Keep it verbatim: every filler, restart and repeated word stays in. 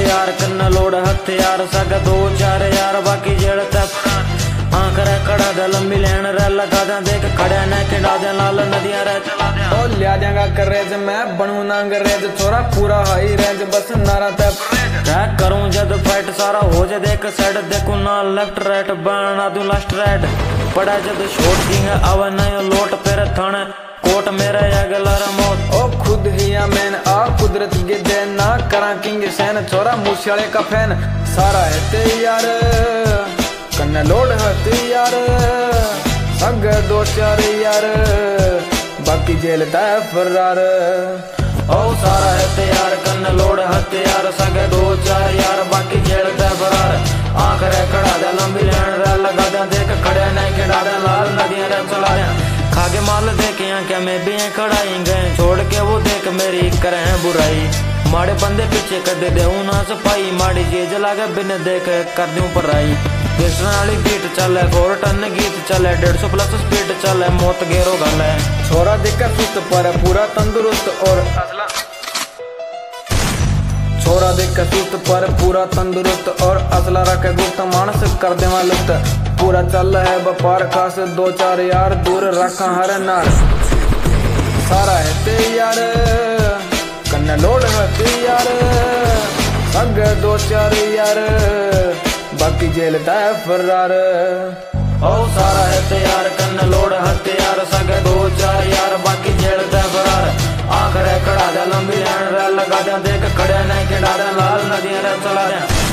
यार कन्न लोड हथियार सग दो चार यार बाकी जेड़ तक आंख रे कड़ा दे लंबी लैन रे लगा दे देख खड़े ने खिड़ा दे लाल नदियां रे चला दे ओ लिया देगा करेज मैं बनू ना अंग्रेज छोरा पूरा हाई रेंज बस नारा ते ट्रैक करूं जद फाइट सारा हो जाए देख साइड देखूं ना लेफ्ट राइट बना दूं लास्ट राइट पड़ा जद शॉट किंग आवा नयो लोट पेरे थाने कोट मेरा अगला मौत ओ खुद ही मैन आ कुदरत के दे ना करा किंग सैन छोरा मूसवाले का फैन सारा है ते यार कन्ने लोड है यार संग दो चार यार बाकी जेल दा फरार ओ सारा है तैयार कन्न लोड हथियार सगे दो चार यार बाकी जेल दा फरार आंख रे खड़ा दे लंबी लैन रे लगा दे देख खड़े नहीं खिड़ा दे लाल नदियां रे चला दे खाके माल देखे क्या मैं भी खड़ाई गए छोड़ के वो देख मेरी करे बुराई माड़े बंदे पीछे कर दे देऊ ना सफाई माड़ी चीज लागे बिन देख कर दूं पराई बेसना वाली बीट चले फोर टन गीत चले डेढ़ सौ प्लस स्पीड चले मौत गेरो गल है छोरा दिख सुस्त पर पूरा तंदुरुस्त और असला छोरा दिख सुस्त पर पूरा तंदुरुस्त और असला रखे गुप्त मानस कर दे लुप्त पूरा चल है व्यापार खास दो चार यार दूर रखा हर नार सारा है ते यार कन्ने लोड है ते यार सग दो चार यार बाकी जेल दा फरार ओ सारा है तैयार कन्न लोड हथियार सगे दो चार यार बाकी जेल दा फरार आंख रे खड़ा दे लंबी लैन रे लगा दे देख खड़े नहीं खिड़ा दे लाल नदियां रे चला दे।